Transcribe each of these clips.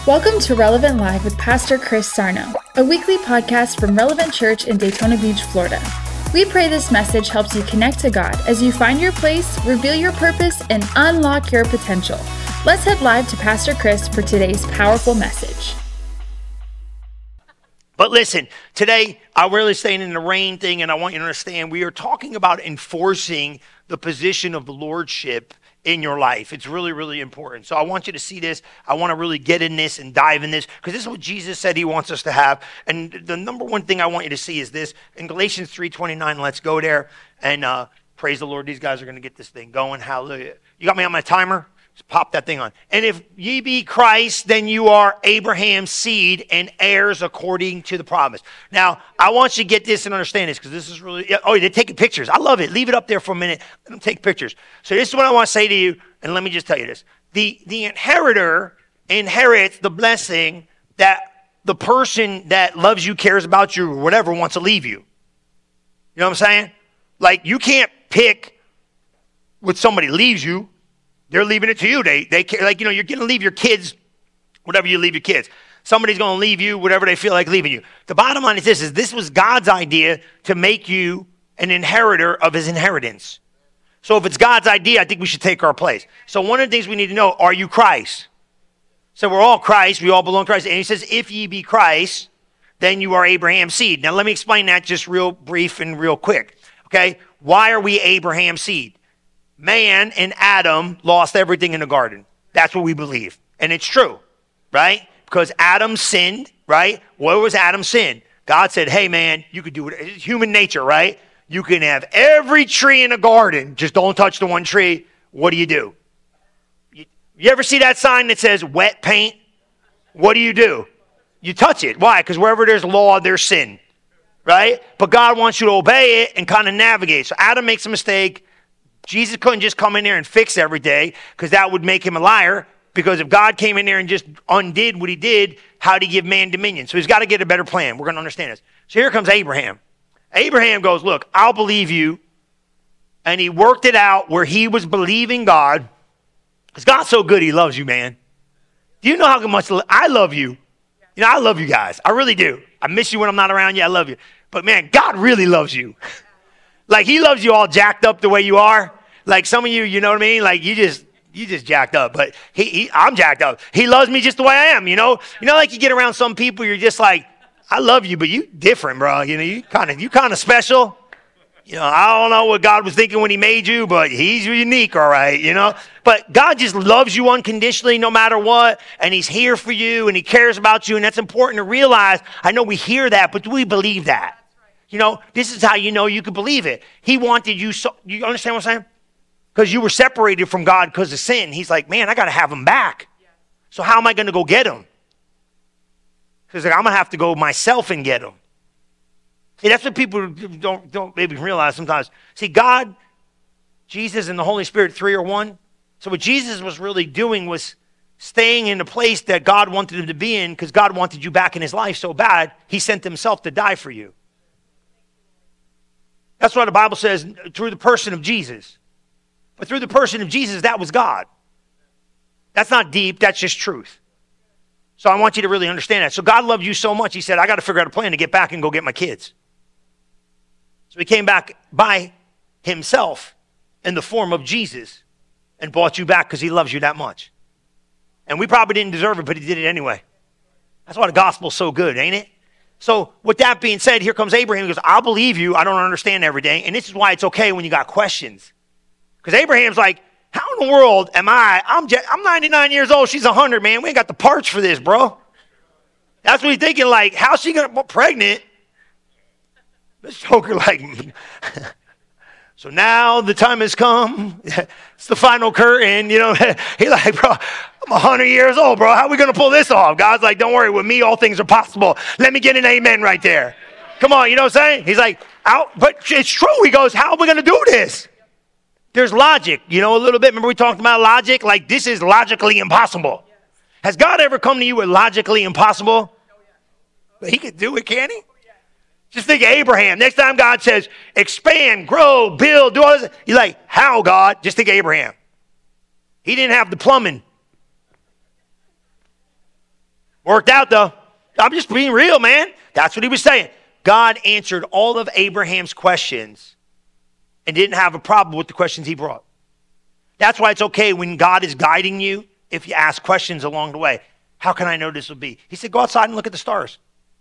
Welcome to Relevant Live with Pastor Chris Sarno, a weekly podcast from Relevant Church in Daytona Beach, Florida. We pray this message helps you connect to God as you find your place, reveal your purpose, and unlock your potential. Let's head live to Pastor Chris for today's powerful message. But listen, today I'm really staying in the rain thing, and I want you to understand we are talking about enforcing the position of the lordship in your life. It's really, really important. So I want you to see this. I want to really get in this and dive in this because this is what Jesus said he wants us to have. And the number one thing I want you to see is this. In Galatians 3:29, let's go there and praise the Lord. These guys are going to get this thing going. Hallelujah. You got me on my timer? Just pop that thing on. And if ye be Christ, then you are Abraham's seed and heirs according to the promise. Now, I want you to get this and understand this because this is really, oh, they're taking pictures. I love it. Leave it up there for a minute. Let them take pictures. So this is what I want to say to you, and let me just tell you this. The inheritor inherits the blessing that the person that loves you, cares about you, or whatever wants to leave you. You know what I'm saying? Like, you can't pick what somebody leaves you. They're leaving it to you. They like, you're going to leave your kids, whatever you leave your kids. Somebody's going to leave you, whatever they feel like leaving you. The bottom line is this was God's idea to make you an inheritor of his inheritance. So if it's God's idea, I think we should take our place. So one of the things we need to know, are you Christ? So we're all Christ. We all belong to Christ. And he says, if ye be Christ, then you are Abraham's seed. Now let me explain that just real brief and real quick. Okay? Why are we Abraham's seed? Man and Adam lost everything in the garden. That's what we believe. And it's true, right? Because Adam sinned, right? What was Adam's sin? God said, hey, man, you could do it. It's human nature, right? You can have every tree in the garden. Just don't touch the one tree. What do? You ever see that sign that says wet paint? What do? You touch it. Why? Because wherever there's law, there's sin, right? But God wants you to obey it and kind of navigate. So Adam makes a mistake. Jesus couldn't just come in there and fix everything because that would make him a liar. Because if God came in there and just undid what he did, how did he give man dominion? So he's got to get a better plan. We're going to understand this. So here comes Abraham. Abraham goes, look, I'll believe you. And he worked it out where he was believing God. Because God's so good, he loves you, man. Do you know how much I love you? You know, I love you guys. I really do. I miss you when I'm not around you. I love you. But man, God really loves you. Like he loves you all jacked up the way you are. Like some of you, you know what I mean? Like you just jacked up, but I'm jacked up. He loves me just the way I am, you know? Like you get around some people, you're just like, I love you, but you different, bro. You know, you kind of special. You know, I don't know what God was thinking when he made you, but he's unique, all right, you know? But God just loves you unconditionally no matter what, and he's here for you, and he cares about you, and that's important to realize. I know we hear that, but do we believe that? You know, this is how you know you can believe it. He wanted you so, you understand what I'm saying? Because you were separated from God because of sin. He's like, man, I got to have him back. So how am I going to go get him? He's like, I'm going to have to go myself and get him. See, that's what people don't maybe realize sometimes. See, God, Jesus, and the Holy Spirit, three are one. So what Jesus was really doing was staying in the place that God wanted him to be in because God wanted you back in his life so bad, he sent himself to die for you. That's why the Bible says through the person of Jesus. But through the person of Jesus, that was God. That's not deep. That's just truth. So I want you to really understand that. So God loved you so much, he said, I got to figure out a plan to get back and go get my kids. So he came back by himself in the form of Jesus and brought you back because he loves you that much. And we probably didn't deserve it, but he did it anyway. That's why the gospel's so good, ain't it? So with that being said, here comes Abraham. He goes, I'll believe you. I don't understand everything. And this is why it's okay when you got questions. Because Abraham's like, how in the world am I? I'm 99 years old. She's 100, man. We ain't got the parts for this, bro. That's what he's thinking. Like, how's she going to get pregnant? This joker like, so now the time has come. It's the final curtain. You know, he's like, bro, I'm 100 years old, bro. How are we going to pull this off? God's like, don't worry. With me, all things are possible. Let me get an amen right there. Come on, you know what I'm saying? He's like, but it's true. He goes, how are we going to do this? There's logic, you know, a little bit. Remember we talked about logic? Like this is logically impossible. Has God ever come to you with logically impossible? But he could do it, can't he? Just think of Abraham. Next time God says, expand, grow, build, do all this. You're like, how, God? Just think of Abraham. He didn't have the plumbing. Worked out though. I'm just being real, man. That's what he was saying. God answered all of Abraham's questions and didn't have a problem with the questions he brought. That's why it's okay when God is guiding you if you ask questions along the way. How can I know this will be? He said, go outside and look at the stars.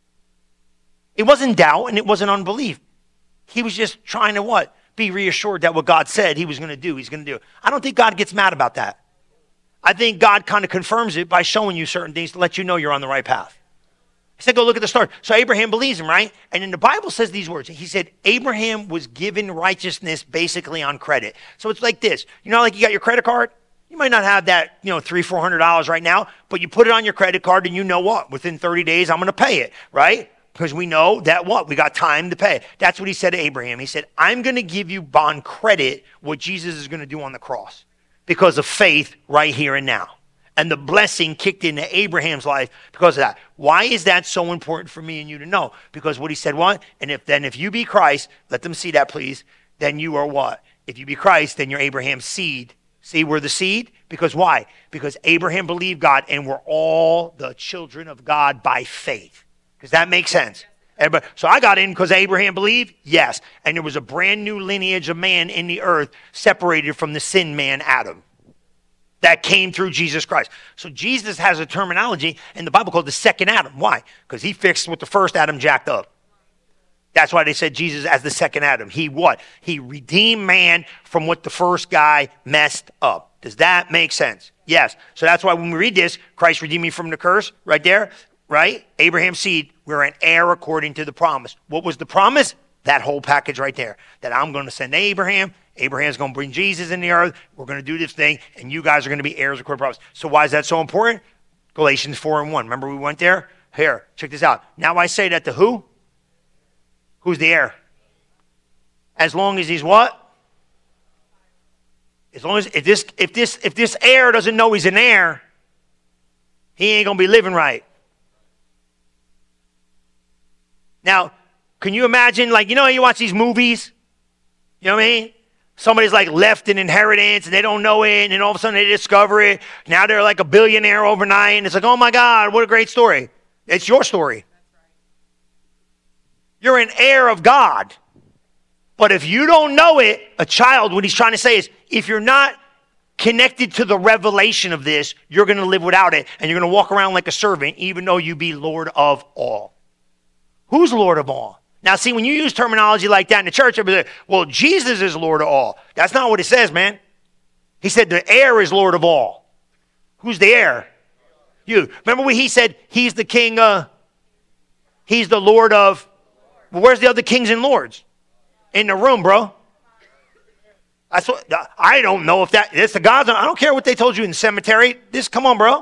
It wasn't doubt and it wasn't unbelief. He was just trying to what? Be reassured that what God said he was going to do, he's going to do. I don't think God gets mad about that. I think God kind of confirms it by showing you certain things to let you know you're on the right path. He said, go look at the stars. So Abraham believes him, right? And then the Bible says these words. He said, Abraham was given righteousness basically on credit. So it's like this. You know, like you got your credit card? You might not have that, $300-400 right now, but you put it on your credit card and you know what? Within 30 days, I'm going to pay it, right? Because we know that what? We got time to pay. That's what he said to Abraham. He said, I'm going to give you on credit what Jesus is going to do on the cross because of faith right here and now. And the blessing kicked into Abraham's life because of that. Why is that so important for me and you to know? Because what he said, what? And if you be Christ, let them see that please, then you are what? If you be Christ, then you're Abraham's seed. See, we're the seed? Because why? Because Abraham believed God and we're all the children of God by faith. Does that make sense? Everybody, so I got in because Abraham believed? Yes. And there was a brand new lineage of man in the earth separated from the sin man, Adam. That came through Jesus Christ. So Jesus has a terminology in the Bible called the second Adam. Why? Because he fixed what the first Adam jacked up. That's why they said Jesus as the second Adam. He what? He redeemed man from what the first guy messed up. Does that make sense? Yes. So that's why when we read this, Christ redeemed me from the curse, right there, right? Abraham's seed, we're an heir according to the promise. What was the promise? That whole package right there. That I'm going to send Abraham. Abraham's going to bring Jesus in the earth. We're going to do this thing, and you guys are going to be heirs according to promise. So why is that so important? Galatians 4:1. Remember we went there? Here, check this out. Now I say that to who? Who's the heir? As long as he's what? As long as if this heir doesn't know he's an heir, he ain't gonna be living right. Now, can you imagine, like, you watch these movies? You know what I mean? Somebody's like left an inheritance and they don't know it, and then all of a sudden they discover it. Now they're like a billionaire overnight, and it's like, oh my God, what a great story. It's your story. You're an heir of God. But if you don't know it, a child, what he's trying to say is, if you're not connected to the revelation of this, you're going to live without it, and you're going to walk around like a servant, even though you be Lord of all. Who's Lord of all? Now, see, when you use terminology like that in the church, everybody's like, well, Jesus is Lord of all. That's not what it says, man. He said the heir is Lord of all. Who's the heir? You. Remember when he said he's the king, he's the Lord of, well, where's the other kings and lords? In the room, bro. I don't know if it's the gods. I don't care what they told you in the cemetery. Come on, bro.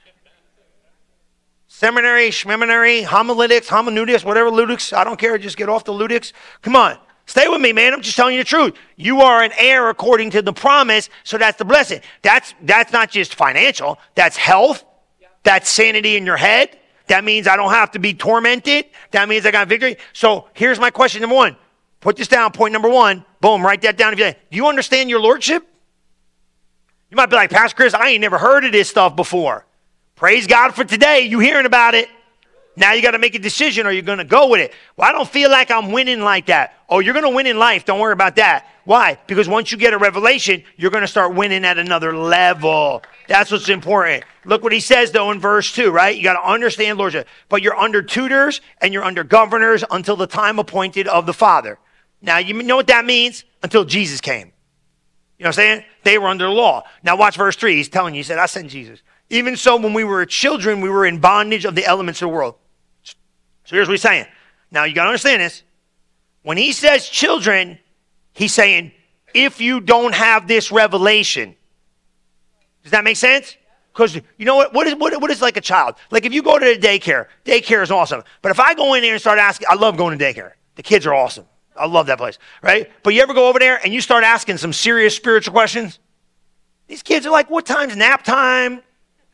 Seminary, schmeminary, homiletics, hominudics, whatever ludix. I don't care. Just get off the ludix. Come on. Stay with me, man. I'm just telling you the truth. You are an heir according to the promise, so that's the blessing. That's not just financial. That's health. That's sanity in your head. That means I don't have to be tormented. That means I got victory. So here's my question number one. Put this down, point number one. Boom, write that down. Do you understand your lordship? You might be like, Pastor Chris, I ain't never heard of this stuff before. Praise God for today. You hearing about it. Now you got to make a decision. Are you going to go with it? Well, I don't feel like I'm winning like that. Oh, you're going to win in life. Don't worry about that. Why? Because once you get a revelation, you're going to start winning at another level. That's what's important. Look what he says, though, in verse 2, right? You got to understand lordship. But you're under tutors and you're under governors until the time appointed of the Father. Now, you know what that means? Until Jesus came. You know what I'm saying? They were under the law. Now, watch verse 3. He's telling you, he said, I sent Jesus. Even so, when we were children, we were in bondage of the elements of the world. So here's what he's saying. Now, you got to understand this. When he says children, he's saying, if you don't have this revelation. Does that make sense? Because you know what is like a child? Like if you go to the daycare is awesome. But if I go in there and start asking, I love going to daycare. The kids are awesome. I love that place, right? But you ever go over there and you start asking some serious spiritual questions? These kids are like, what time's nap time?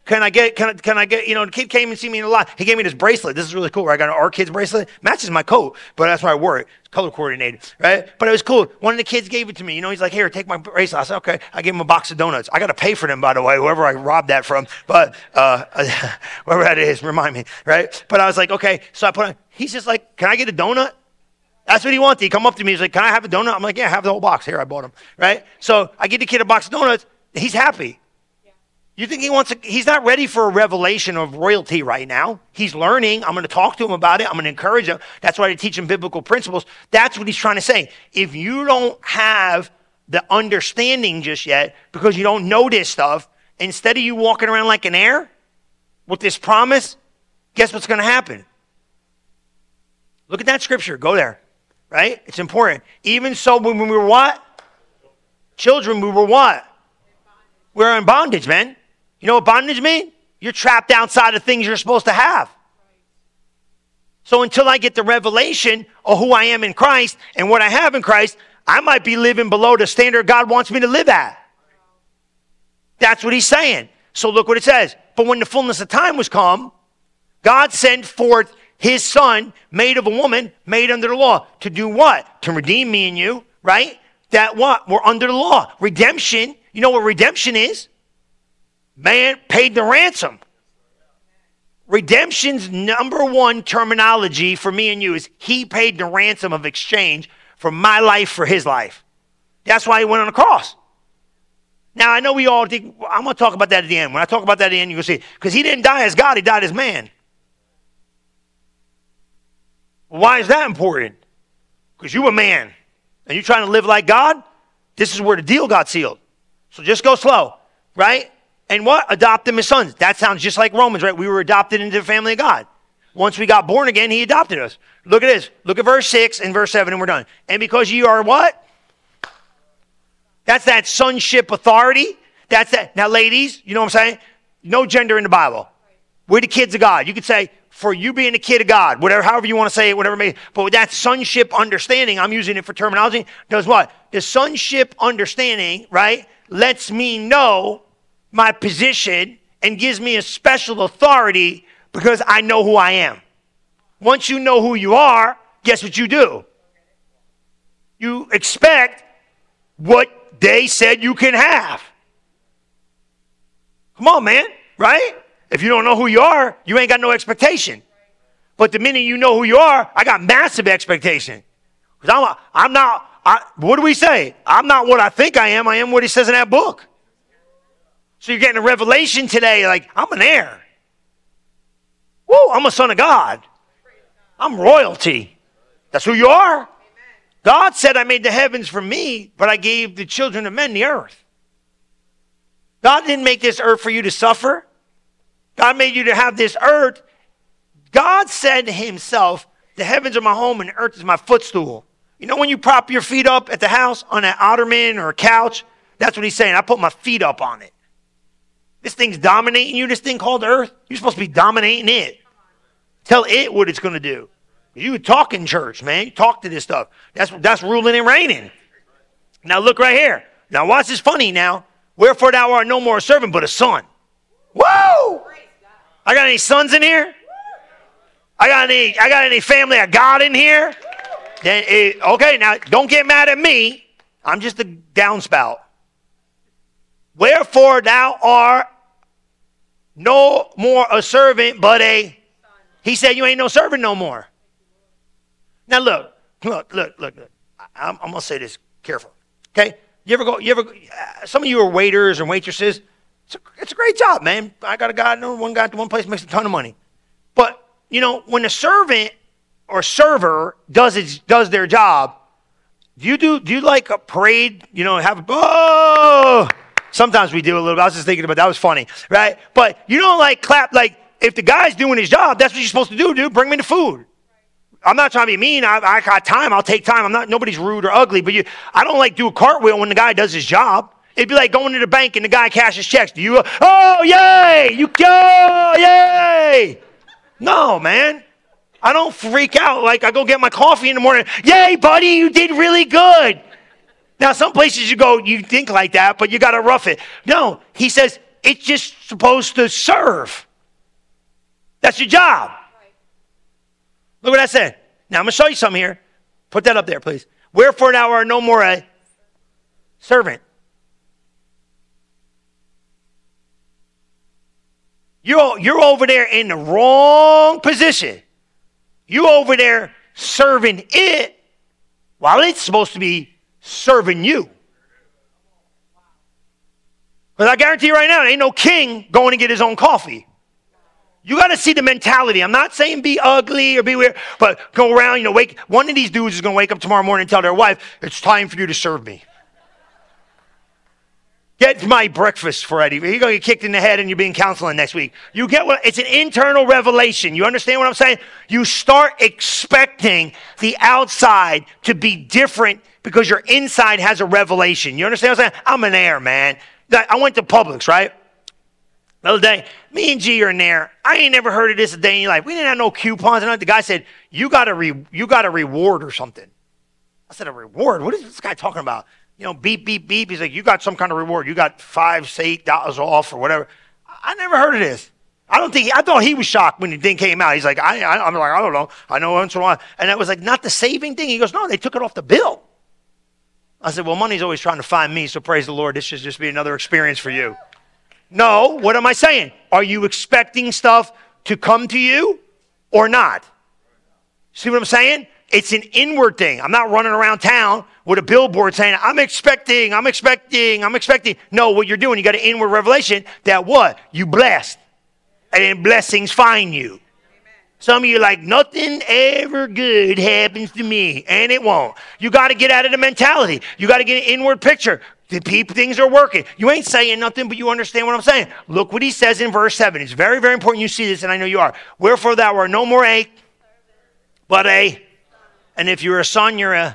Can I get, the kid came and see me in a lot. He gave me this bracelet. This is really cool. I got an Our Kids bracelet. Matches my coat, but that's why I wore it. It's color coordinated, right? But it was cool. One of the kids gave it to me. He's like, here, take my bracelet. I said, okay. I gave him a box of donuts. I got to pay for them, by the way, whoever I robbed that from. But whoever that is, remind me, right? But I was like, okay. So I put on, he's just like, can I get a donut? That's what he wanted. He come up to me. He's like, can I have a donut? I'm like, yeah, have the whole box. Here, I bought them, right? So I give the kid a box of donuts. He's happy. You think he's not ready for a revelation of royalty right now. He's learning. I'm going to talk to him about it. I'm going to encourage him. That's why I teach him biblical principles. That's what he's trying to say. If you don't have the understanding just yet, because you don't know this stuff, instead of you walking around like an heir with this promise, guess what's going to happen? Look at that scripture. Go there, right? It's important. Even so, when we were what? Children, we were what? We're in bondage, man. You know what bondage means? You're trapped outside of things you're supposed to have. So until I get the revelation of who I am in Christ and what I have in Christ, I might be living below the standard God wants me to live at. That's what he's saying. So look what it says. But when the fullness of time was come, God sent forth his son, made of a woman, made under the law. To do what? To redeem me and you, right? That what? We're under the law. Redemption. You know what redemption is? Man paid the ransom. Redemption's number one terminology for me and you is he paid the ransom of exchange for my life for his life. That's why he went on the cross. Now, I know we all think, I'm going to talk about that at the end. When I talk about that at the end, you're going to see, because he didn't die as God, he died as man. Why is that important? Because you a man, and you're trying to live like God, this is where the deal got sealed. So just go slow, right? And what? Adopt them as sons. That sounds just like Romans, right? We were adopted into the family of God. Once we got born again, he adopted us. Look at this. Look at verse 6 and verse 7, and we're done. And because you are what? That's that sonship authority. That's that. Now, ladies, you know what I'm saying? No gender in the Bible. We're the kids of God. You could say, for you being a kid of God, whatever, however you want to say it, whatever it may be. But with that sonship understanding, I'm using it for terminology, does what? The sonship understanding, right, lets me know my position and gives me a special authority because I know who I am. Once you know who you are, guess what you do? You expect what they said you can have. Come on, man, right? If you don't know who you are, you ain't got no expectation. But the minute you know who you are, I got massive expectation. Because what do we say? I'm not what I think I am what he says in that book. So you're getting a revelation today, like, I'm an heir. Woo, I'm a son of God. I'm royalty. That's who you are. God said, I made the heavens for me, but I gave the children of men the earth. God didn't make this earth for you to suffer. God made you to have this earth. God said himself, the heavens are my home and the earth is my footstool. You know when you prop your feet up at the house on an ottoman or a couch? That's what he's saying. I put my feet up on it. This thing's dominating you, this thing called earth. You're supposed to be dominating it. Tell it what it's going to do. You talk in church, man. You talk to this stuff. That's ruling and reigning. Now look right here. Now watch this funny now. Wherefore thou art no more a servant, but a son. Whoa! I got any sons in here? I got any family of God in here? Then okay, now don't get mad at me. I'm just a downspout. Wherefore thou art no more a servant, but a... He said you ain't no servant no more. Now look. I'm going to say this careful. Okay? Some of you are waiters and waitresses. It's a great job, man. I got a guy, one guy at one place makes a ton of money. But, when a servant or server does their job, do you like a parade, sometimes we do a little bit. I was just thinking about that. Was funny, right? But you don't like clap, like if the guy's doing his job, that's what you're supposed to do, dude. Bring me the food. I'm not trying to be mean. I got time. I'll take time. Nobody's rude or ugly, but I don't like do a cartwheel when the guy does his job. It'd be like going to the bank and the guy cashes checks. Do you, oh, yay! Yay! No, man. I don't freak out like I go get my coffee in the morning. Yay, buddy, you did really good. Now, some places you think like that, but you got to rough it. No, he says, It's just supposed to serve. That's your job. Look what I said. Now, I'm going to show you something here. Put that up there, please. Wherefore thou art no more a servant. You're over there in the wrong position. You over there serving it while it's supposed to be serving you. Because I guarantee you right now, there ain't no king going to get his own coffee. You got to see the mentality. I'm not saying be ugly or be weird, but go around, one of these dudes is going to wake up tomorrow morning and tell their wife, it's time for you to serve me. Get my breakfast, Freddie. You're going to get kicked in the head and you're being counseling next week. You get what? It's an internal revelation. You understand what I'm saying? You start expecting the outside to be different because your inside has a revelation. You understand what I'm saying? I'm an heir, man. I went to Publix, right? The other day, me and G are in there. I ain't never heard of this a day in your life. We didn't have no coupons. And the guy said, you got a reward or something. I said, a reward? What is this guy talking about? Beep, beep, beep. He's like, you got some kind of reward. You got $5, $8 off or whatever. I never heard of this. I thought he was shocked when the thing came out. He's like, I'm like, I don't know. I know once in a while. And that was like, not the saving thing. He goes, no, they took it off the bill. I said, well, money's always trying to find me, so praise the Lord. This should just be another experience for you. No, what am I saying? Are you expecting stuff to come to you or not? See what I'm saying? It's an inward thing. I'm not running around town with a billboard saying, I'm expecting. No, what you're doing, you got an inward revelation that what? You blessed. And then blessings find you. Some of you are like, nothing ever good happens to me. And it won't. You got to get out of the mentality. You got to get an inward picture. Things are working. You ain't saying nothing, but you understand what I'm saying. Look what he says in verse 7. It's very, very important you see this, and I know you are. Wherefore thou art no more a, but a, and if you're a son, you're an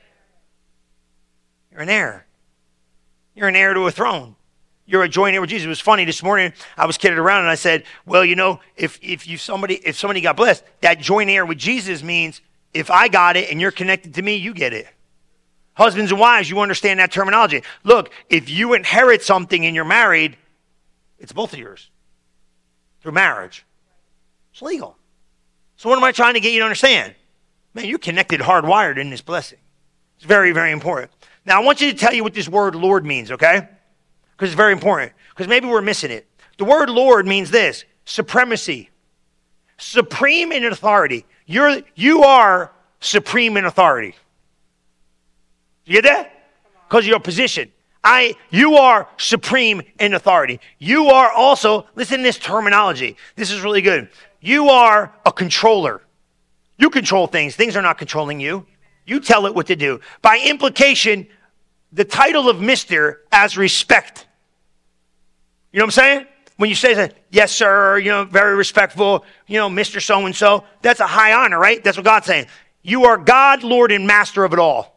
heir. You're an heir to a throne. You're a joint heir with Jesus. It was funny this morning. I was kidding around and I said, well, if somebody got blessed, that joint heir with Jesus means if I got it and you're connected to me, you get it. Husbands and wives, you understand that terminology. Look, if you inherit something and you're married, it's both of yours through marriage. It's legal. So what am I trying to get you to understand? Man, you're connected, hardwired in this blessing. It's very, very important. Now, I want you to tell you what this word Lord means, okay? Because it's very important. Because maybe we're missing it. The word Lord means this: supremacy. Supreme in authority. You are supreme in authority. You get that? Because of your position. You are supreme in authority. You are also, listen to this terminology. This is really good. You are a controller. You control things. Things are not controlling you. You tell it what to do. By implication, the title of Mr. as respect. You know what I'm saying? When you say that, yes, sir, very respectful, Mr. So-and-so, that's a high honor, right? That's what God's saying. You are God, Lord, and master of it all.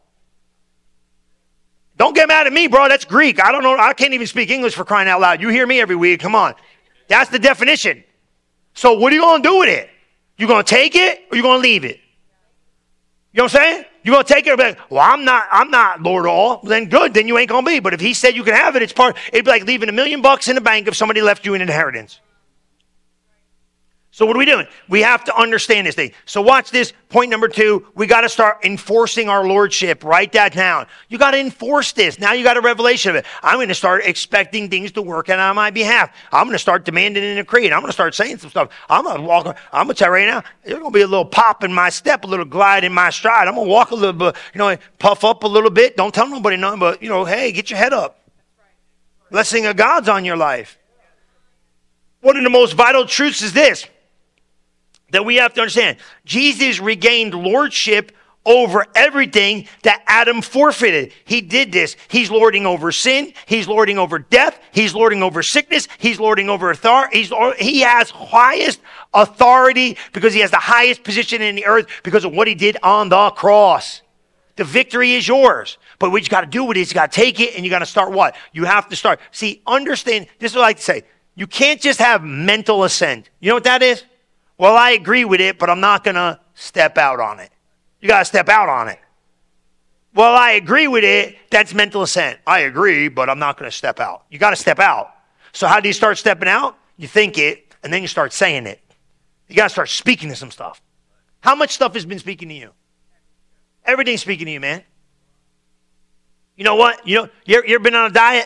Don't get mad at me, bro. That's Greek. I don't know. I can't even speak English for crying out loud. You hear me every week. Come on. That's the definition. So what are you going to do with it? You going to take it or you going to leave it? You know what I'm saying? You're going to take it and be like, well, I'm not Lord of all. Then good, then you ain't going to be. But if he said you can have it, it'd be like leaving $1 million in the bank if somebody left you an inheritance. So what are we doing? We have to understand this thing. So watch this. Point number 2, we got to start enforcing our lordship. Write that down. You got to enforce this. Now you got a revelation of it. I'm going to start expecting things to work out on my behalf. I'm going to start demanding and decreeing. I'm going to start saying some stuff. I'm going to tell you right now, there's going to be a little pop in my step, a little glide in my stride. I'm going to walk a little bit, puff up a little bit. Don't tell nobody nothing, but, hey, get your head up. Blessing of God's on your life. One of the most vital truths is this, that we have to understand. Jesus regained lordship over everything that Adam forfeited. He did this. He's lording over sin. He's lording over death. He's lording over sickness. He's lording over authority. He has highest authority because he has the highest position in the earth because of what he did on the cross. The victory is yours. But what you got to do with it is you got to take it and you got to start what? You have to start. See, understand, this is what I like to say. You can't just have mental assent. You know what that is? Well, I agree with it, but I'm not going to step out on it. You got to step out on it. Well, I agree with it. That's mental assent. I agree, but I'm not going to step out. You got to step out. So how do you start stepping out? You think it, and then you start saying it. You got to start speaking to some stuff. How much stuff has been speaking to you? Everything's speaking to you, man. You know what? You ever been on a diet?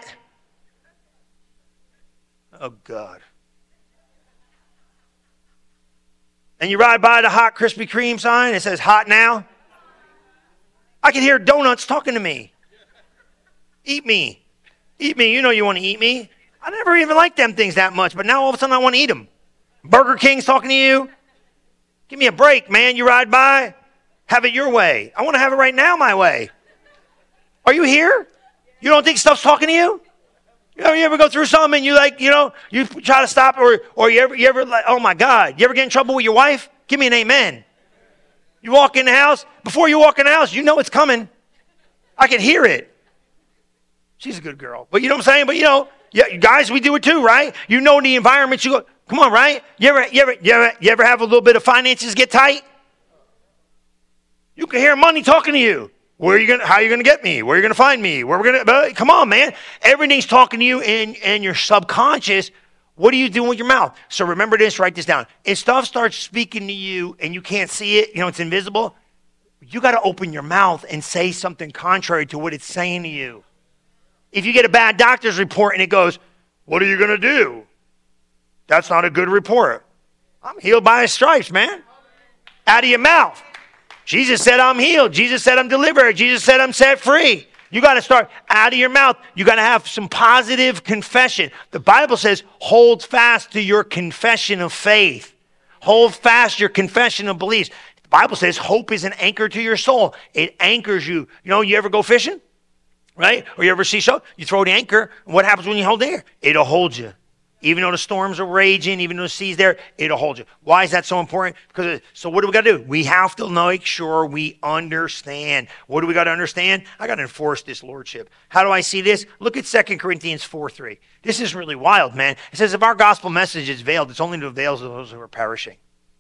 Oh, God. And you ride by the hot Krispy Kreme sign, it says hot now. I can hear donuts talking to me. Eat me. Eat me. You know you want to eat me. I never even liked them things that much, but now all of a sudden I want to eat them. Burger King's talking to you. Give me a break, man. You ride by, have it your way. I want to have it right now my way. Are you here? You don't think stuff's talking to you? You ever go through something and you try to stop or you ever like, oh my God, you ever get in trouble with your wife? Give me an amen. You walk in the house, before you walk in the house, you know it's coming. I can hear it. She's a good girl. But you know what I'm saying? But yeah, guys, we do it too, right? You know the environment you go, come on, right? You ever have a little bit of finances get tight? You can hear money talking to you. How are you going to get me? Where are you going to find me? Come on, man. Everything's talking to you in your subconscious. What are you doing with your mouth? So remember this, write this down. If stuff starts speaking to you and you can't see it, it's invisible, you got to open your mouth and say something contrary to what it's saying to you. If you get a bad doctor's report and it goes, what are you going to do? That's not a good report. I'm healed by his stripes, man. Out of your mouth. Jesus said I'm healed. Jesus said I'm delivered. Jesus said I'm set free. You got to start out of your mouth. You got to have some positive confession. The Bible says, hold fast to your confession of faith. Hold fast your confession of beliefs. The Bible says hope is an anchor to your soul. It anchors you. You ever go fishing? Right? Or you ever see so? You throw the anchor. And what happens when you hold the anchor? It'll hold you. Even though the storms are raging, even though the sea's there, it'll hold you. Why is that so important? So what do we got to do? We have to make sure we understand. What do we got to understand? I got to enforce this lordship. How do I see this? Look at 2 Corinthians 4:3. This is really wild, man. It says, if our gospel message is veiled, it's only to avail those who are perishing.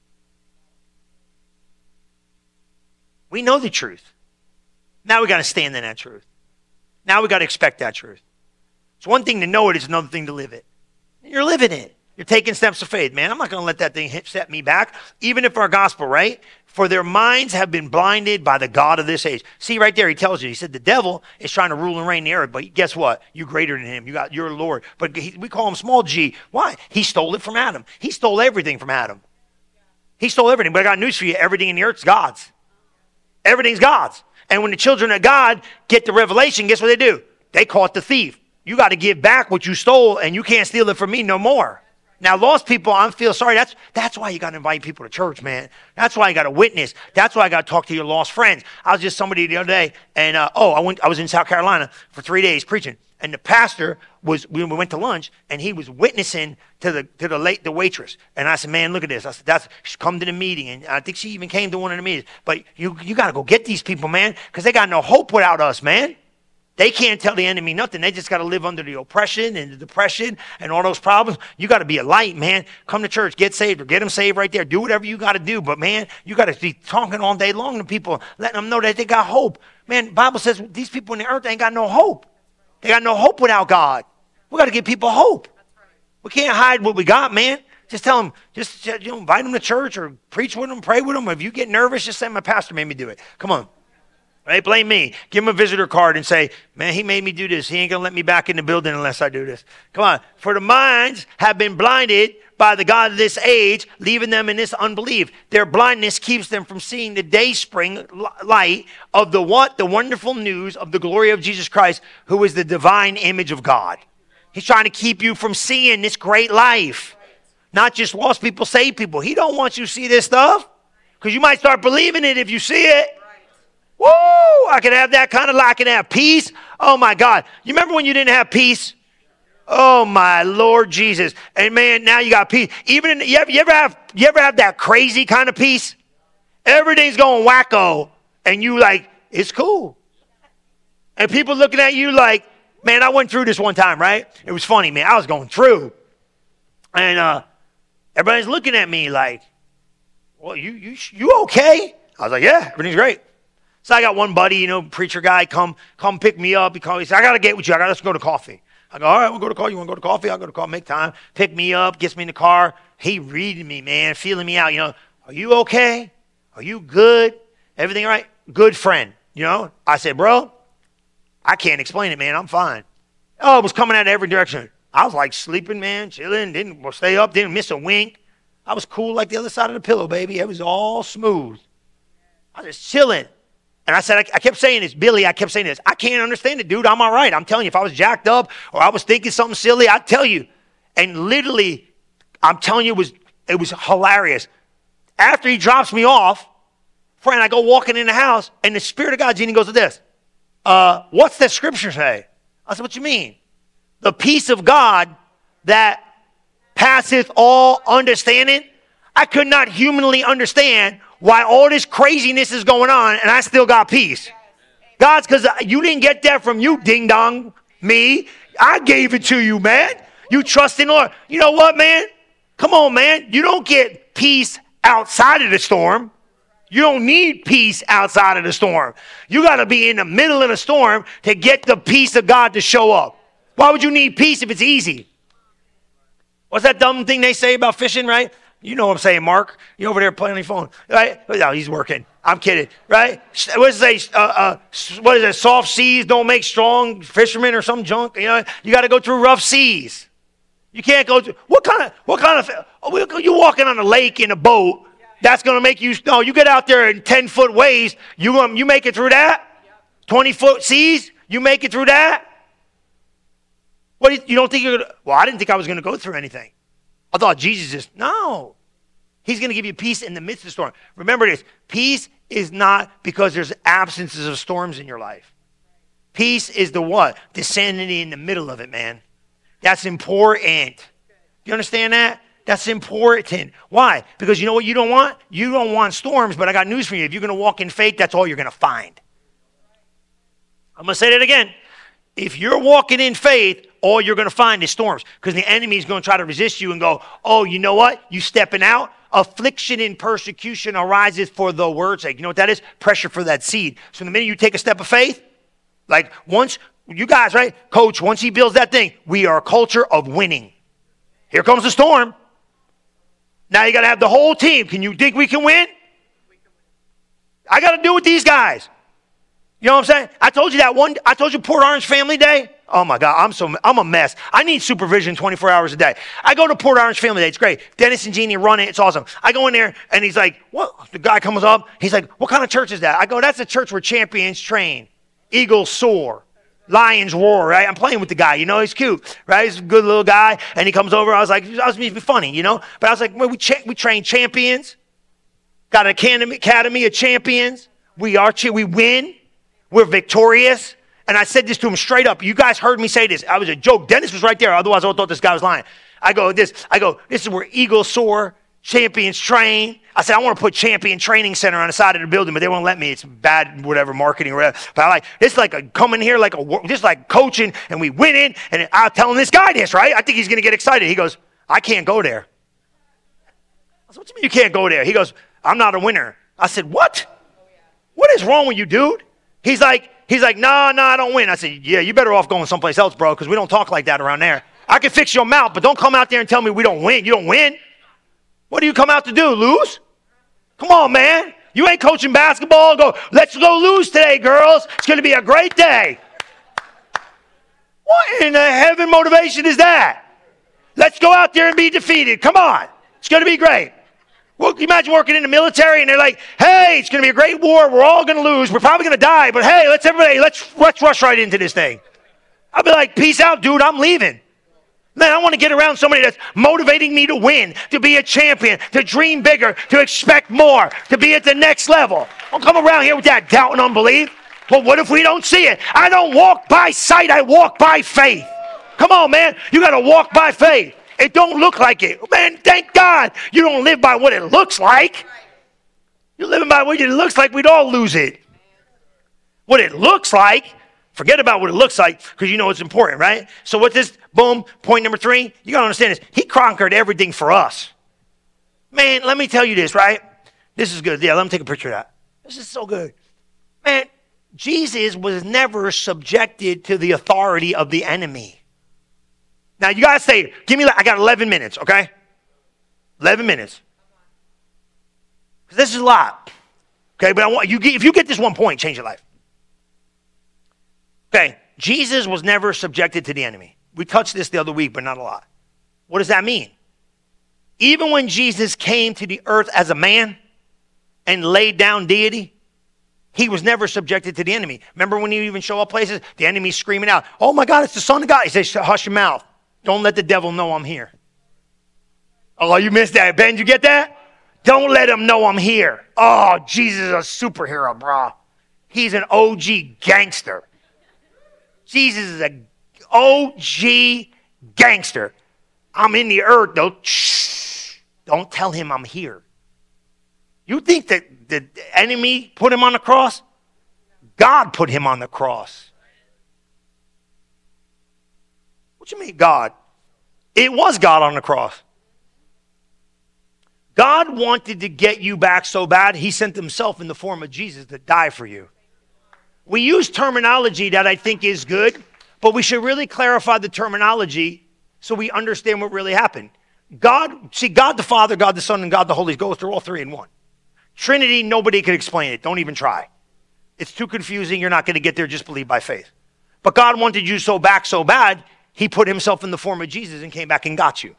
We know the truth. Now we got to stand in that truth. Now we got to expect that truth. It's one thing to know it, it's another thing to live it. You're living it. You're taking steps of faith, man. I'm not going to let that thing set me back. Even if our gospel, right? For their minds have been blinded by the God of this age. See right there, he tells you, he said the devil is trying to rule and reign the earth, but guess what? You're greater than him. You're Lord. But we call him small g. Why? He stole it from Adam. He stole everything from Adam. He stole everything. But I got news for you. Everything in the earth's God's. Everything's God's. And when the children of God get the revelation, guess what they do? They caught the thief. You got to give back what you stole, and you can't steal it from me no more. Now, lost people, I feel sorry. That's why you got to invite people to church, man. That's why you got to witness. That's why I got to talk to your lost friends. I was just somebody the other day, and I was in South Carolina for 3 days preaching, and the pastor we went to lunch, and he was witnessing to the waitress. And I said, man, look at this. I said, she's come to the meeting, and I think she even came to one of the meetings. But you got to go get these people, man, because they got no hope without us, man. They can't tell the enemy nothing. They just got to live under the oppression and the depression and all those problems. You got to be a light, man. Come to church, get saved, or get them saved right there. Do whatever you got to do. But, man, you got to be talking all day long to people, letting them know that they got hope. Man, the Bible says these people in the earth ain't got no hope. They got no hope without God. We got to give people hope. We can't hide what we got, man. Just tell them, invite them to church or preach with them, pray with them. If you get nervous, just say, my pastor made me do it. Come on. Right? Blame me. Give him a visitor card and say, man, he made me do this. He ain't going to let me back in the building unless I do this. Come on. For the minds have been blinded by the God of this age, leaving them in this unbelief. Their blindness keeps them from seeing the dayspring light of the what? The wonderful news of the glory of Jesus Christ, who is the divine image of God. He's trying to keep you from seeing this great life. Not just lost people, saved people. He don't want you to see this stuff because you might start believing it if you see it. Woo! I can have that kind of life. I can have peace. Oh, my God. You remember when you didn't have peace? Oh, my Lord Jesus. And, man, now you got peace. You ever have that crazy kind of peace? Everything's going wacko. And you like, it's cool. And people looking at you like, man, I went through this one time, right? It was funny, man. I was going through. And everybody's looking at me like, well, you okay? I was like, yeah, everything's great. So I got one buddy, preacher guy, come pick me up. He said, I got to get with you. Let's go to coffee. I go, all right, we'll go to coffee. You want to go to coffee? I'll go to coffee, make time. Pick me up, gets me in the car. He reading me, man, feeling me out. Are you okay? Are you good? Everything all right? Good friend, I said, bro, I can't explain it, man. I'm fine. Oh, it was coming out of every direction. I was like sleeping, man, chilling, didn't stay up, didn't miss a wink. I was cool like the other side of the pillow, baby. It was all smooth. I was just chilling. And I said, I kept saying this, Billy, I kept saying this. I can't understand it, dude. I'm all right. I'm telling you, if I was jacked up or I was thinking something silly, I'd tell you. And literally, I'm telling you, it was hilarious. After he drops me off, friend, I go walking in the house, and the Spirit of God, Genie, goes to this. What's the scripture say? I said, what you mean? The peace of God that passeth all understanding. I could not humanly understand why all this craziness is going on and I still got peace. God's because you didn't get that from you, ding dong, me. I gave it to you, man. You trust in Lord. You know what, man? Come on, man. You don't get peace outside of the storm. You don't need peace outside of the storm. You got to be in the middle of the storm to get the peace of God to show up. Why would you need peace if it's easy? What's that dumb thing they say about fishing, right? You know what I'm saying, Mark. You're over there playing on your phone, right? No, he's working. I'm kidding, right? What does it say? What is it? Soft seas don't make strong fishermen or some junk. You got to go through rough seas. You can't go through. What kind of, you walking on a lake in a boat, that's going to make you, no, you get out there in 10-foot waves, you make it through that? 20-foot seas, you make it through that? What, you don't think you're going to, well, I didn't think I was going to go through anything. I thought Jesus just, no. He's going to give you peace in the midst of the storm. Remember this, peace is not because there's absences of storms in your life. Peace is the what? The sanity in the middle of it, man. That's important. You understand that? That's important. Why? Because you know what you don't want? You don't want storms, but I got news for you. If you're going to walk in faith, that's all you're going to find. I'm going to say that again. If you're walking in faith, all you're going to find is storms because the enemy is going to try to resist you and go, oh, you know what? You stepping out? Affliction and persecution arises for the word's sake. You know what that is? Pressure for that seed. So the minute you take a step of faith, like once, you guys, right? Coach, once he builds that thing, we are a culture of winning. Here comes the storm. Now you got to have the whole team. Can you think we can win? I got to do with these guys. You know what I'm saying? I told you Port Orange Family Day. Oh my God, I'm a mess. I need supervision 24 hours a day. I go to Port Orange Family Day. It's great. Dennis and Jeannie run it. It's awesome. I go in there and he's like, what? The guy comes up. He's like, what kind of church is that? I go, that's a church where champions train. Eagles soar. Lions roar, right? I'm playing with the guy, he's cute, right? He's a good little guy. And he comes over. I was like, I was be funny, But I was like, well, we train champions. Got an academy of champions. We win. We're victorious. And I said this to him straight up. You guys heard me say this. I was a joke. Dennis was right there. Otherwise, I thought this guy was lying. I go, this is where eagles soar, champions train. I said, I want to put champion training center on the side of the building, but they won't let me. It's bad, whatever, marketing or whatever. But it's like coming here, just like coaching, and we win in. And I'm telling this guy this, right? I think he's going to get excited. He goes, I can't go there. I said, what do you mean you can't go there? He goes, I'm not a winner. I said, what? What is wrong with you, dude? He's like, no, I don't win. I said, yeah, you better off going someplace else, bro, because we don't talk like that around there. I can fix your mouth, but don't come out there and tell me we don't win. You don't win. What do you come out to do, lose? Come on, man. You ain't coaching basketball. Go, let's go lose today, girls. It's going to be a great day. What in the heaven motivation is that? Let's go out there and be defeated. Come on. It's going to be great. Well, can you imagine working in the military and they're like, hey, it's going to be a great war. We're all going to lose. We're probably going to die. But hey, let's rush right into this thing. I'll be like, peace out, dude. I'm leaving. Man, I want to get around somebody that's motivating me to win, to be a champion, to dream bigger, to expect more, to be at the next level. Don't come around here with that doubt and unbelief. Well, what if we don't see it? I don't walk by sight. I walk by faith. Come on, man. You got to walk by faith. It don't look like it. Man, thank God you don't live by what it looks like. You're living by what it looks like, we'd all lose it. What it looks like, forget about what it looks like because you know it's important, right? So what this, boom, point number 3, you got to understand this. He conquered everything for us. Man, let me tell you this, right? This is good. Yeah, let me take a picture of that. This is so good. Man, Jesus was never subjected to the authority of the enemy. Now, you got to stay. I got 11 minutes, okay? 11 minutes. Because this is a lot. Okay, but if you get this one point, change your life. Okay, Jesus was never subjected to the enemy. We touched this the other week, but not a lot. What does that mean? Even when Jesus came to the earth as a man and laid down deity, he was never subjected to the enemy. Remember when he even show up places, the enemy's screaming out, "Oh my God, it's the Son of God." He says, "Hush your mouth. Don't let the devil know I'm here." Oh, you missed that. Ben, you get that? Don't let him know I'm here. Oh, Jesus is a superhero, bro. He's an OG gangster. Jesus is an OG gangster. I'm in the earth, though. Shh. Don't tell him I'm here. You think that the enemy put him on the cross? God put him on the cross. What you mean, God? It was God on the cross. God wanted to get you back so bad, he sent himself in the form of Jesus to die for you. We use terminology that I think is good, but we should really clarify the terminology so we understand what really happened. God the Father, God the Son, and God the Holy Ghost are all three in one. Trinity, nobody can explain it. Don't even try. It's too confusing. You're not going to get there. Just believe by faith. But God wanted you so bad, he put himself in the form of Jesus and came back and got you.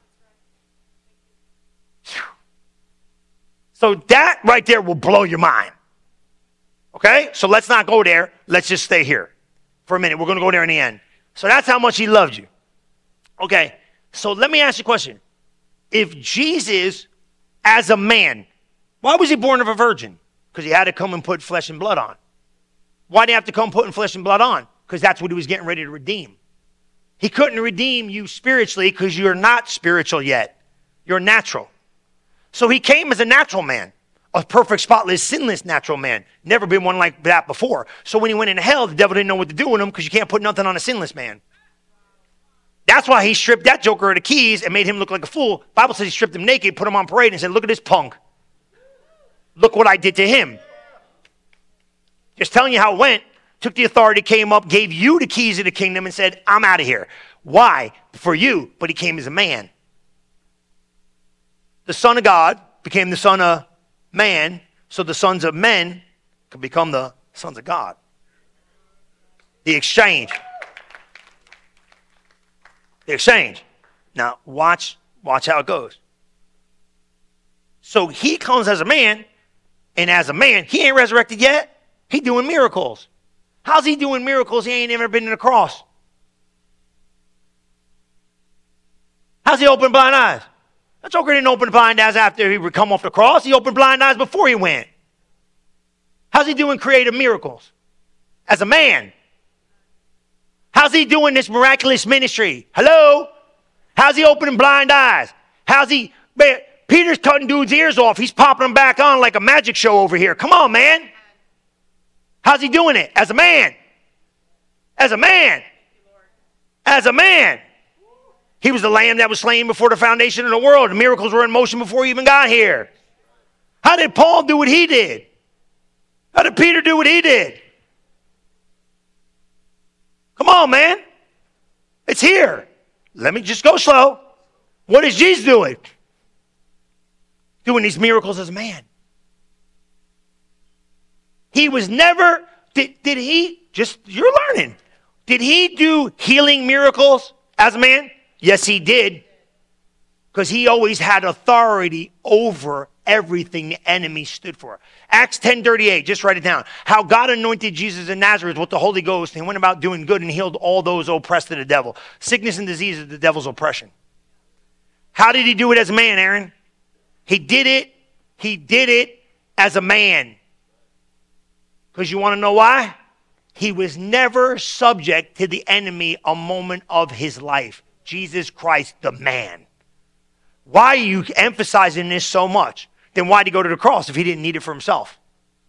So that right there will blow your mind. Okay? So let's not go there. Let's just stay here for a minute. We're going to go there in the end. So that's how much he loved you. Okay. So let me ask you a question. If Jesus, as a man, why was he born of a virgin? Because he had to come and put flesh and blood on. Why did he have to come putting flesh and blood on? Because that's what he was getting ready to redeem. He couldn't redeem you spiritually because you're not spiritual yet. You're natural. So he came as a natural man, a perfect, spotless, sinless natural man. Never been one like that before. So when he went into hell, the devil didn't know what to do with him because you can't put nothing on a sinless man. That's why he stripped that joker of the keys and made him look like a fool. The Bible says he stripped him naked, put him on parade and said, "Look at this punk. Look what I did to him." Just telling you how it went. Took the authority, came up, gave you the keys of the kingdom and said, "I'm out of here." Why? For you, but he came as a man. The Son of God became the Son of Man, so the sons of men could become the sons of God. The exchange. The exchange. Now, watch how it goes. So he comes as a man, and as a man, he ain't resurrected yet. He doing miracles. How's he doing miracles? He ain't ever been to the cross. How's he open blind eyes? That joker didn't open blind eyes after he would come off the cross. He opened blind eyes before he went. How's he doing creative miracles? As a man. How's he doing this miraculous ministry? Hello? How's he opening blind eyes? Man, Peter's cutting dudes' ears off. He's popping them back on like a magic show over here. Come on, man. How's he doing it? As a man. As a man. As a man. He was the lamb that was slain before the foundation of the world. The miracles were in motion before he even got here. How did Paul do what he did? How did Peter do what he did? Come on, man. It's here. Let me just go slow. What is Jesus doing? Doing these miracles as a man. He was never, you're learning. Did he do healing miracles as a man? Yes, he did. Because he always had authority over everything the enemy stood for. Acts 10:38, just write it down. How God anointed Jesus of Nazareth with the Holy Ghost and went about doing good and healed all those oppressed of the devil. Sickness and disease is the devil's oppression. How did he do it as a man, Aaron? He did it as a man. Because you want to know why? He was never subject to the enemy a moment of his life. Jesus Christ, the man. Why are you emphasizing this so much? Then why'd he go to the cross if he didn't need it for himself?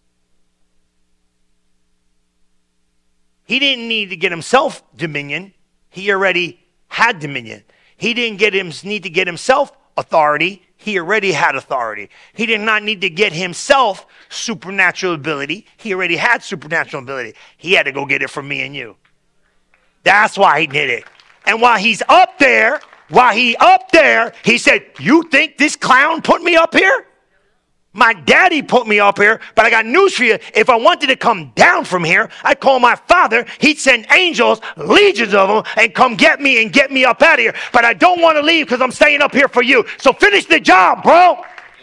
He didn't need to get himself dominion. He already had dominion. He didn't need to get himself authority. He already had authority. He did not need to get himself supernatural ability. He already had supernatural ability. He had to go get it from me and you. That's why he did it. And while he up there, he said, you think this clown put me up here? My daddy put me up here, but I got news for you. If I wanted to come down from here, I'd call my father. He'd send angels, legions of them, and come get me up out of here. But I don't want to leave because I'm staying up here for you. So finish the job, bro.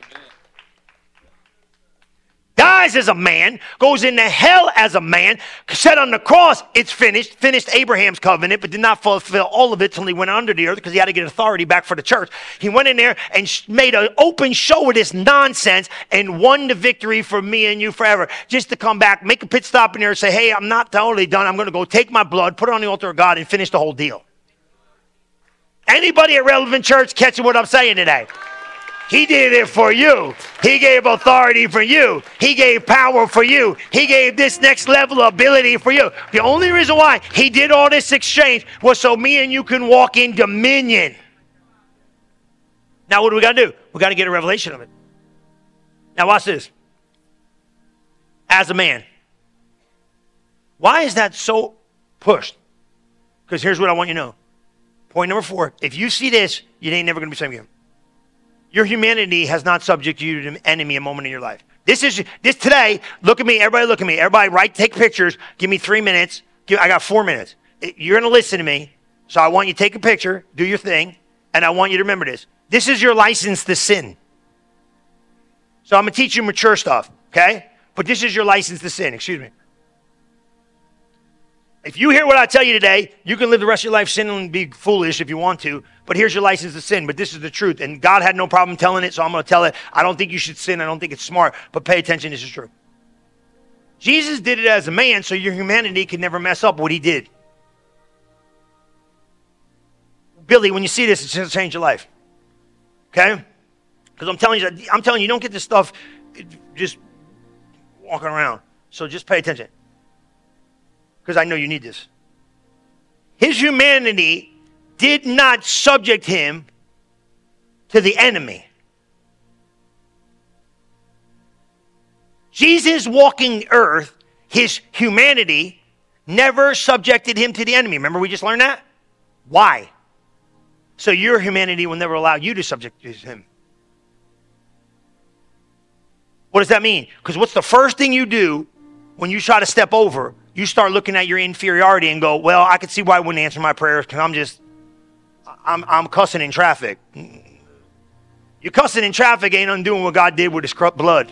Dies as a man, goes into hell as a man, said on the cross, it's finished Abraham's covenant, but did not fulfill all of it till he went under the earth because he had to get authority back for the church. He went in there and made an open show of this nonsense and won the victory for me and you forever. Just to come back, make a pit stop in there and say, hey, I'm not totally done. I'm going to go take my blood, put it on the altar of God, and finish the whole deal. Anybody at Relevant Church catching what I'm saying today? He did it for you. He gave authority for you. He gave power for you. He gave this next level of ability for you. The only reason why he did all this exchange was so me and you can walk in dominion. Now what do we got to do? We got to get a revelation of it. Now watch this. As a man. Why is that so pushed? Because here's what I want you to know. Point number 4. If you see this, you ain't never going to be the same again. Your humanity has not subjected you to the enemy a moment in your life. This today, look at me, everybody look at me. Everybody take pictures. Give me 3 minutes. I got 4 minutes. You're going to listen to me. So I want you to take a picture, do your thing, and I want you to remember this. This is your license to sin. So I'm going to teach you mature stuff, okay? But this is your license to sin, excuse me. If you hear what I tell you today, you can live the rest of your life sinning and be foolish if you want to, but here's your license to sin, but this is the truth, and God had no problem telling it, so I'm going to tell it. I don't think you should sin. I don't think it's smart, but pay attention, this is true. Jesus did it as a man, so your humanity can never mess up what he did. Billy, when you see this, it's going to change your life, okay? Because I'm telling you, you don't get this stuff just walking around, so just pay attention. Because I know you need this. His humanity did not subject him to the enemy. Jesus walking earth, his humanity never subjected him to the enemy. Remember we just learned that? Why? So your humanity will never allow you to subject him. What does that mean? Because what's the first thing you do when you try to step over? You start looking at your inferiority and go, well, I can see why I wouldn't answer my prayers because I'm cussing in traffic. You cussing in traffic ain't undoing what God did with his corrupt blood.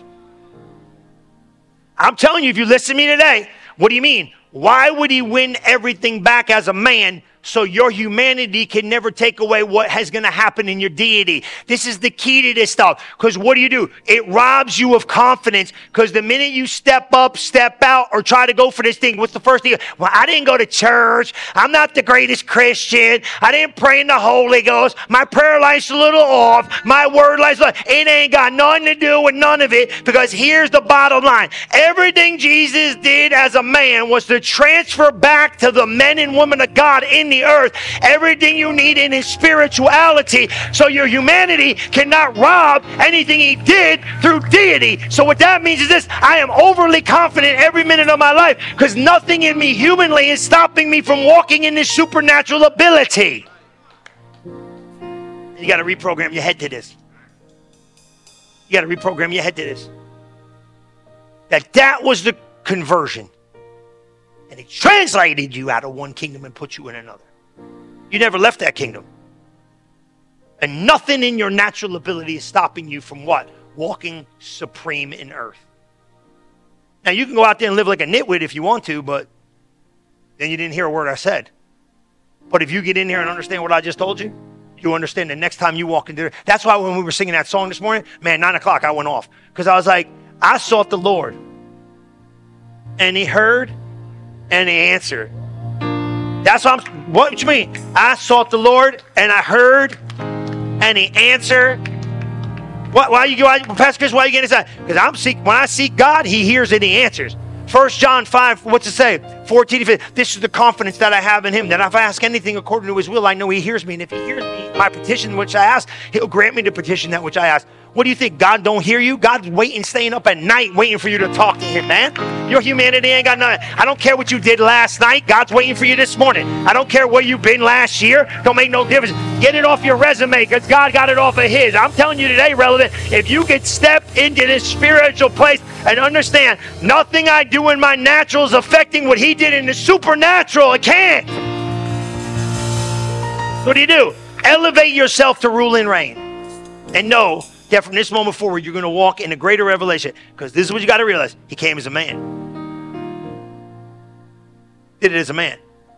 I'm telling you, if you listen to me today, what do you mean? Why would he win everything back as a man so your humanity can never take away what is going to happen in your deity? This is the key to this stuff. Because what do? It robs you of confidence. Because the minute you step up, step out, or try to go for this thing, what's the first thing? Well, I didn't go to church. I'm not the greatest Christian. I didn't pray in the Holy Ghost. My prayer life's a little off. My word life's it ain't got nothing to do with none of it. Because here's the bottom line. Everything Jesus did as a man was to transfer back to the men and women of God in the earth everything you need in his spirituality, so your humanity cannot rob anything he did through deity. So what that means is this: I am overly confident every minute of my life because nothing in me humanly is stopping me from walking in this supernatural ability. You got to reprogram your head to this. You got to reprogram your head to this. That was the conversion. And he translated you out of one kingdom and put you in another. You never left that kingdom. And nothing in your natural ability is stopping you from what? Walking supreme in earth. Now, you can go out there and live like a nitwit if you want to, but then you didn't hear a word I said. But if you get in here and understand what I just told you, you understand the next time you walk into there. That's why when we were singing that song this morning, man, 9 o'clock, I went off. Because I was like, I sought the Lord. And he heard and he answered. That's what you mean? I sought the Lord and I heard and he answered. Pastor Chris, why are you getting this? Because when I seek God, he hears and he answers. 1 John 5, what's it say? 14 to 15. This is the confidence that I have in him, that if I ask anything according to his will, I know he hears me. And if he hears me, my petition which I ask, he'll grant me the petition that which I ask. What do you think? God don't hear you? God's waiting, staying up at night, waiting for you to talk to him, man. Your humanity ain't got nothing. I don't care what you did last night. God's waiting for you this morning. I don't care where you've been last year. Don't make no difference. Get it off your resume because God got it off of his. I'm telling you today, Relevant, if you could step into this spiritual place and understand nothing I do in my natural is affecting what he did in the supernatural. It can't. What do? Elevate yourself to rule and reign. And know that from this moment forward, you're going to walk in a greater revelation. Because this is what you got to realize. He came as a man. Did it as a man.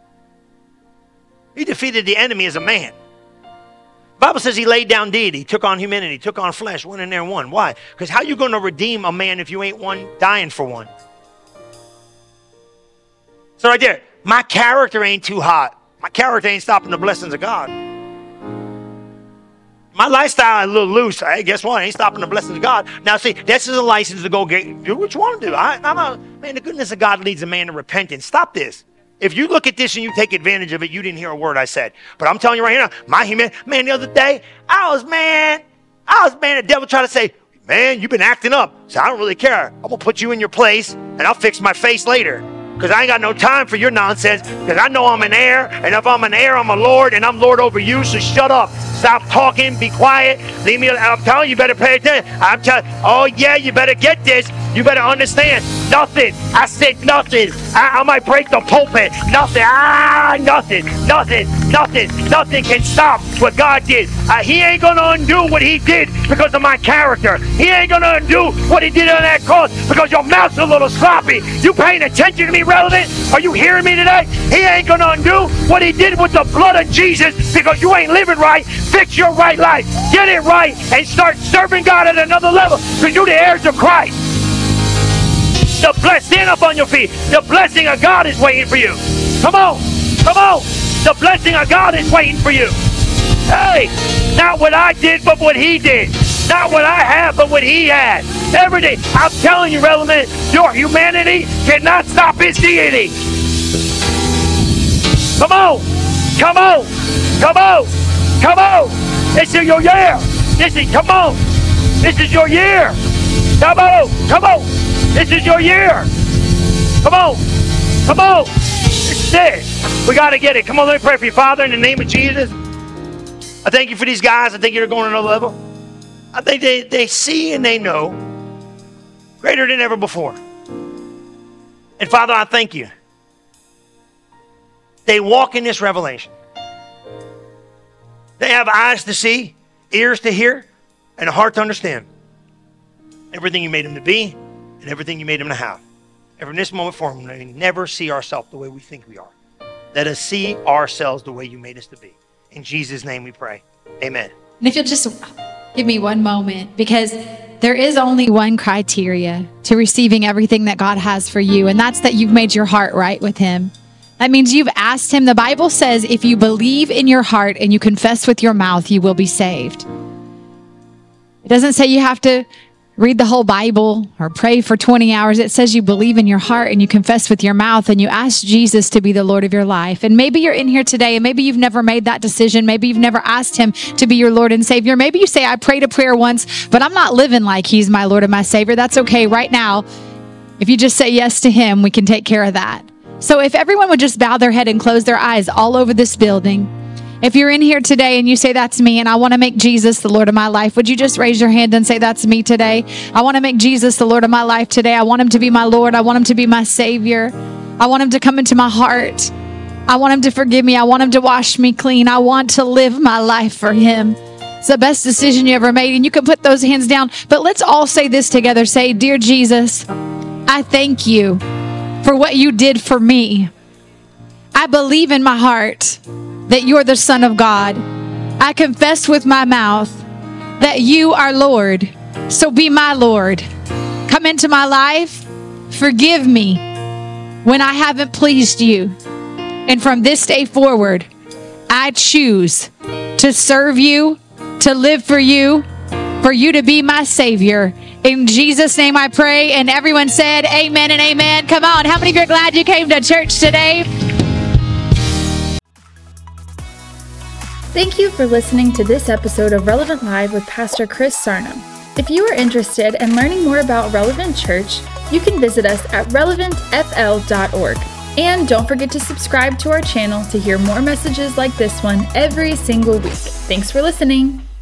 He defeated the enemy as a man. The Bible says he laid down deity, took on humanity, took on flesh, went in there and won. Why? Because how you going to redeem a man if you ain't one dying for one? So right there, my character ain't too hot. My character ain't stopping the blessings of God. My lifestyle is a little loose. Hey, guess what? I ain't stopping the blessings of God. Now, see, this is a license to go do what you want to do. Man, the goodness of God leads a man to repentance. Stop this. If you look at this and you take advantage of it, you didn't hear a word I said. But I'm telling you right here now, man, the other day, I was, the devil tried to say, man, you've been acting up. So I don't really care. I'm going to put you in your place, and I'll fix my face later. Because I ain't got no time for your nonsense. Because I know I'm an heir. And if I'm an heir, I'm a Lord. And I'm Lord over you. So shut up. Stop talking. Be quiet. Leave me. I'm telling you, you better pay attention. I'm telling oh, yeah, you better get this. You better understand. Nothing. I said nothing. I might break the pulpit. Nothing. Nothing can stop what God did. He ain't going to undo what he did because of my character. He ain't going to undo what he did on that cross because your mouth's a little sloppy. You paying attention to me, Relevant? Are you hearing me today? He ain't going to undo what he did with the blood of Jesus because you ain't living right. Fix your right life. Get it right and start serving God at another level because you're the heirs of Christ. Stand up on your feet. The blessing of God is waiting for you. Come on. The blessing of God is waiting for you. Hey, not what I did, but what he did. Not what I have, but what he had. Every day. I'm telling you, Relevant, your humanity cannot stop his deity. Come on. This is your year. Come on. This is your year. Come on. This is your year. Come on. This is it. We got to get it. Come on, let me pray for you. Father, in the name of Jesus, I thank you for these guys. I think you're going to another level. I think they see and they know greater than ever before. And Father, I thank you. They walk in this revelation. They have eyes to see, ears to hear, and a heart to understand everything you made them to be and everything you made them to have. And from this moment forward, may we never see ourselves the way we think we are. Let us see ourselves the way you made us to be. In Jesus' name we pray. Amen. And if you'll just give me one moment, because there is only one criteria to receiving everything that God has for you, and that's that you've made your heart right with him. That means you've asked him. The Bible says if you believe in your heart and you confess with your mouth, you will be saved. It doesn't say you have to read the whole Bible or pray for 20 hours. It says you believe in your heart and you confess with your mouth and you ask Jesus to be the Lord of your life. And maybe you're in here today and maybe you've never made that decision. Maybe you've never asked him to be your Lord and Savior. Maybe you say, I prayed a prayer once, but I'm not living like he's my Lord and my Savior. That's okay. Right now, if you just say yes to him, we can take care of that. So if everyone would just bow their head and close their eyes all over this building. If you're in here today and you say, that's me, and I want to make Jesus the Lord of my life, would you just raise your hand and say, that's me today? I want to make Jesus the Lord of my life today. I want him to be my Lord. I want him to be my Savior. I want him to come into my heart. I want him to forgive me. I want him to wash me clean. I want to live my life for him. It's the best decision you ever made, and you can put those hands down. But let's all say this together. Say, dear Jesus, I thank you for what you did for me. I believe in my heart that you're the Son of God. I confess with my mouth that you are Lord. So be my Lord. Come into my life. Forgive me when I haven't pleased you. And from this day forward, I choose to serve you, to live for you to be my Savior, In Jesus' name I pray. And everyone said amen and amen. Come on. How many of you are glad you came to church today? Thank you for listening to this episode of Relevant Live with Pastor Chris Sarno. If you are interested in learning more about Relevant Church, you can visit us at relevantfl.org. And don't forget to subscribe to our channel to hear more messages like this one every single week. Thanks for listening.